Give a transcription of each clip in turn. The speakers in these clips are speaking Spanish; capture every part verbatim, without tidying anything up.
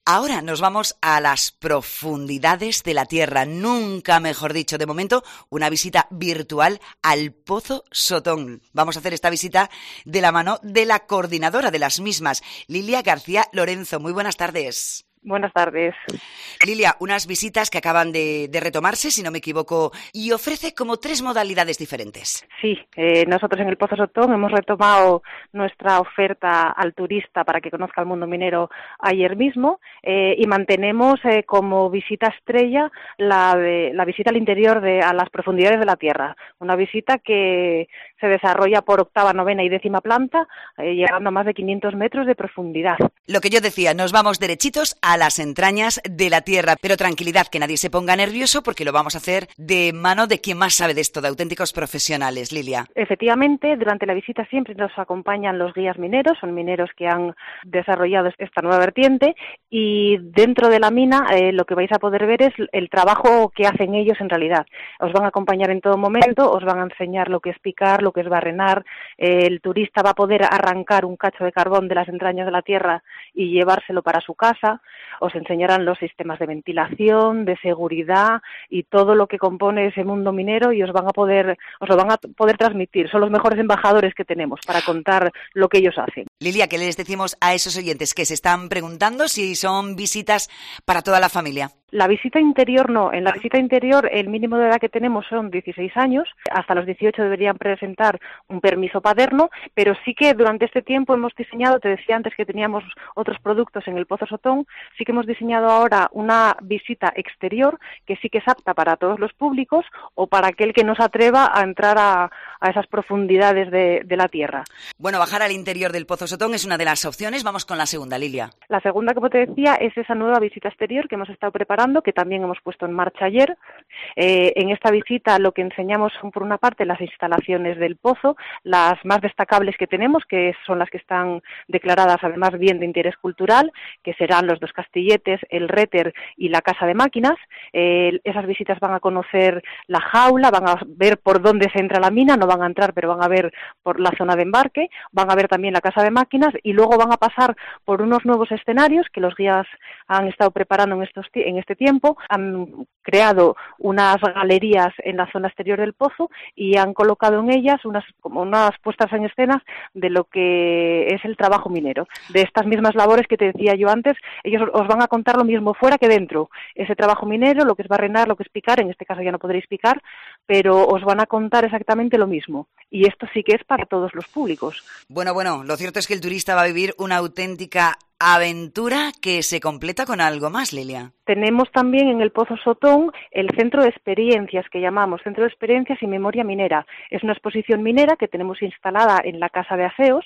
Ahora nos vamos a las profundidades de la Tierra, nunca mejor dicho, de momento, una visita virtual al Pozo Sotón. Vamos a hacer esta visita de la mano de la coordinadora de las mismas, Lilia García Lorenzo. Muy buenas tardes. Buenas tardes. Lilia, unas visitas que acaban de, de retomarse, si no me equivoco, y ofrece como tres modalidades diferentes. Sí, eh, nosotros en el Pozo Sotón hemos retomado nuestra oferta al turista para que conozca el mundo minero ayer mismo eh, y mantenemos eh, como visita estrella la, de, la visita al interior, de, a las profundidades de la Tierra. Una visita que se desarrolla por octava, novena y décima planta, eh, llegando a más de quinientos metros de profundidad. Lo que yo decía, nos vamos derechitos a las entrañas de la Tierra, pero tranquilidad, que nadie se ponga nervioso porque lo vamos a hacer de mano de quien más sabe de esto, de auténticos profesionales. Lilia. Efectivamente, durante la visita siempre nos acompañan los guías mineros, son mineros que han desarrollado esta nueva vertiente y dentro de la mina eh, lo que vais a poder ver es el trabajo que hacen ellos en realidad. Os van a acompañar en todo momento, os van a enseñar lo que es picar, lo que es barrenar, eh, el turista va a poder arrancar un cacho de carbón de las entrañas de la Tierra y llevárselo para su casa. Os enseñarán los sistemas de ventilación, de seguridad y todo lo que compone ese mundo minero y os van a poder, os lo van a poder transmitir. Son los mejores embajadores que tenemos para contar lo que ellos hacen. Lilia, ¿qué les decimos a esos oyentes que se están preguntando si son visitas para toda la familia? La visita interior no. En la visita interior el mínimo de edad que tenemos son dieciséis años. Hasta los dieciocho deberían presentar un permiso paterno, pero sí que durante este tiempo hemos diseñado, te decía antes que teníamos otros productos en el Pozo Sotón, sí que hemos diseñado ahora una visita exterior que sí que es apta para todos los públicos o para aquel que no se atreva a entrar a, a esas profundidades de, de la Tierra. Bueno, bajar al interior del Pozo Sotón es una de las opciones. Vamos con la segunda, Lilia. La segunda, como te decía, es esa nueva visita exterior que hemos estado preparando, que también hemos puesto en marcha ayer. Eh, en esta visita lo que enseñamos son, por una parte, las instalaciones del pozo, las más destacables que tenemos, que son las que están declaradas además bien de interés cultural, que serán los dos castilletes, el réter y la casa de máquinas. Eh, esas visitas van a conocer la jaula, van a ver por dónde se entra la mina, no van a entrar, pero van a ver por la zona de embarque, van a ver también la casa de máquinas y luego van a pasar por unos nuevos escenarios que los guías han estado preparando en, estos, en este tiempo. Han creado unas galerías en la zona exterior del pozo y han colocado en ellas unas, como unas puestas en escenas de lo que es el trabajo minero. De estas mismas labores que te decía yo antes, ellos os van a contar lo mismo fuera que dentro. Ese trabajo minero, lo que es barrenar, lo que es picar, en este caso ya no podréis picar, pero os van a contar exactamente lo mismo. Y esto sí que es para todos los públicos. Bueno, bueno, lo cierto es que el turista va a vivir una auténtica aventura que se completa con algo más, Lilia. Tenemos también en el Pozo Sotón el Centro de Experiencias, que llamamos Centro de Experiencias y Memoria Minera. Es una exposición minera que tenemos instalada en la Casa de Aseos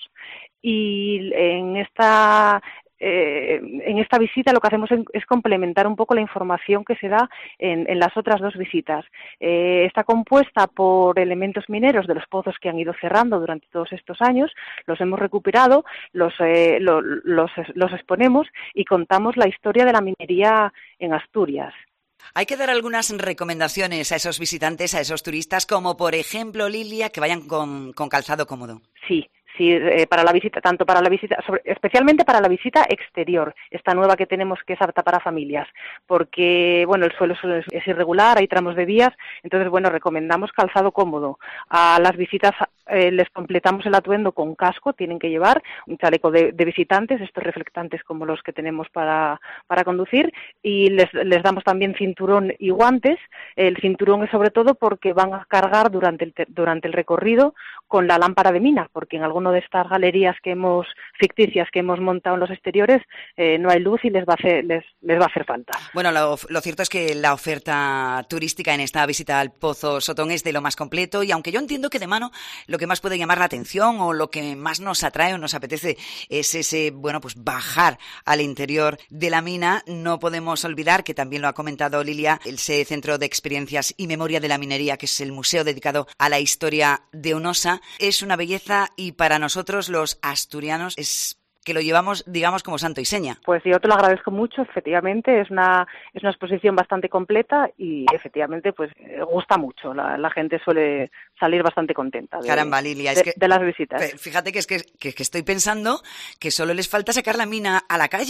y en esta... Eh, en esta visita lo que hacemos es complementar un poco la información que se da en, en las otras dos visitas. Eh, está compuesta por elementos mineros de los pozos que han ido cerrando durante todos estos años, los hemos recuperado, los, eh, lo, los, los exponemos y contamos la historia de la minería en Asturias. Hay que dar algunas recomendaciones a esos visitantes, a esos turistas, como por ejemplo, Lilia, que vayan con, con calzado cómodo. Sí. Sí, eh, para la visita, tanto para la visita, sobre, especialmente para la visita exterior, esta nueva que tenemos que es apta para familias, porque, bueno, el suelo es, es irregular, hay tramos de vías, entonces, bueno, recomendamos calzado cómodo. A las visitas eh, les completamos el atuendo con casco, tienen que llevar un chaleco de, de visitantes, estos reflectantes como los que tenemos para, para conducir, y les, les damos también cinturón y guantes. El cinturón es sobre todo porque van a cargar durante el, durante el recorrido con la lámpara de mina, porque en alguno de estas galerías que hemos ficticias que hemos montado en los exteriores eh, no hay luz y les va a hacer les, les va a hacer falta. Bueno, lo, lo cierto es que la oferta turística en esta visita al Pozo Sotón es de lo más completo y aunque yo entiendo que de mano lo que más puede llamar la atención o lo que más nos atrae o nos apetece es ese, bueno, pues bajar al interior de la mina, no podemos olvidar que también lo ha comentado Lilia, ese Centro de Experiencias y Memoria de la Minería, que es el museo dedicado a la historia de Onosa, es una belleza y para nosotros los asturianos es que lo llevamos, digamos, como santo y seña. Pues yo te lo agradezco mucho, efectivamente, es una es una exposición bastante completa y efectivamente pues gusta mucho, la, la gente suele salir bastante contenta de, Caramba, Lilia, de, es que, de las visitas. Fíjate que es que, que, que estoy pensando que solo les falta sacar la mina a la calle.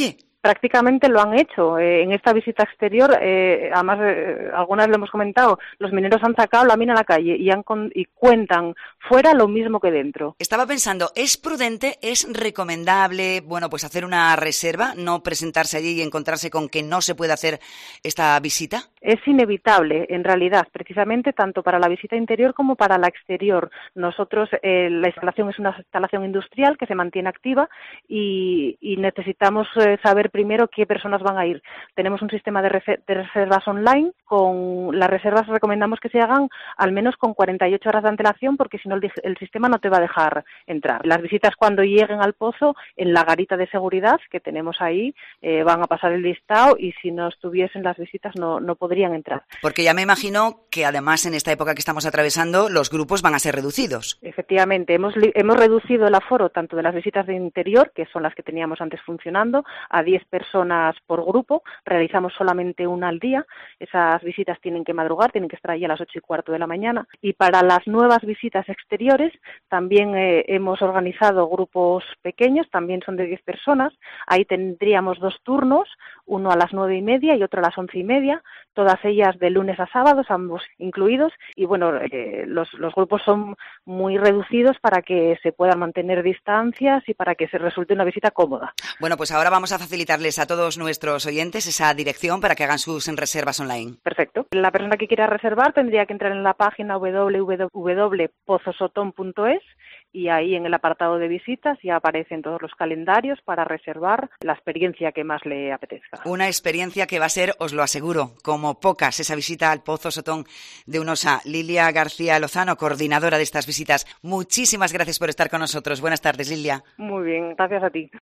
prácticamente lo han hecho. Eh, en esta visita exterior, eh, además, eh, algunas lo hemos comentado, los mineros han sacado la mina a la calle y, han con, y cuentan fuera lo mismo que dentro. Estaba pensando, ¿es prudente, es recomendable, bueno, pues hacer una reserva, no presentarse allí y encontrarse con que no se puede hacer esta visita? Es inevitable, en realidad, precisamente tanto para la visita interior como para la exterior. Nosotros, eh, la instalación es una instalación industrial que se mantiene activa y, y necesitamos eh, saber primero qué personas van a ir. Tenemos un sistema de, reser- de reservas online. Con las reservas recomendamos que se hagan al menos con cuarenta y ocho horas de antelación, porque si no el, el sistema no te va a dejar entrar. Las visitas, cuando lleguen al pozo, en la garita de seguridad que tenemos ahí, eh, van a pasar el listado, y si no estuviesen las visitas no, no podrían entrar. Porque ya me imagino que además en esta época que estamos atravesando los grupos van a ser reducidos. Efectivamente, hemos, hemos reducido el aforo tanto de las visitas de interior, que son las que teníamos antes funcionando, a diez personas por grupo. Realizamos solamente una al día. Esas visitas tienen que madrugar, tienen que estar allí a las ocho y cuarto de la mañana. Y para las nuevas visitas exteriores también eh, hemos organizado grupos pequeños, también son de diez personas. Ahí tendríamos dos turnos, uno a las nueve y media y otro a las once y media, todas ellas de lunes a sábados, ambos incluidos. Y bueno, eh, los, los grupos son muy reducidos para que se puedan mantener distancias y para que se resulte una visita cómoda. Bueno, pues ahora vamos a facilitarles a todos nuestros oyentes esa dirección para que hagan sus reservas online. Perfecto. La persona que quiera reservar tendría que entrar en la página doble u doble u doble punto pozo sotón punto es y ahí en el apartado de visitas ya aparecen todos los calendarios para reservar la experiencia que más le apetezca. Una experiencia que va a ser, os lo aseguro, como pocas, esa visita al Pozo Sotón de Unosa. Lilia García Lozano, coordinadora de estas visitas, muchísimas gracias por estar con nosotros. Buenas tardes, Lilia. Muy bien, gracias a ti.